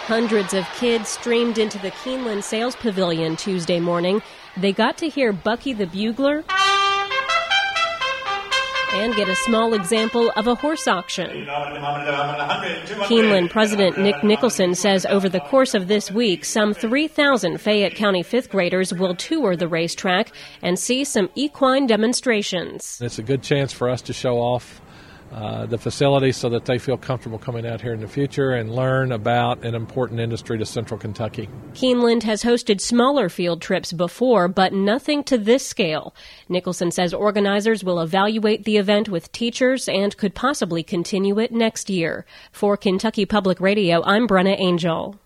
Hundreds of kids streamed into the Keeneland Sales Pavilion Tuesday morning. They got to hear Bucky the Bugler and get a small example of a horse auction. Keeneland President Nick Nicholson says over the course of this week, some 3,000 Fayette County fifth graders will tour the racetrack and see some equine demonstrations. It's a good chance for us to show off the facility so that they feel comfortable coming out here in the future and learn about an important industry to Central Kentucky. Keeneland has hosted smaller field trips before, but nothing to this scale. Nicholson says organizers will evaluate the event with teachers and could possibly continue it next year. For Kentucky Public Radio, I'm Brenna Angel.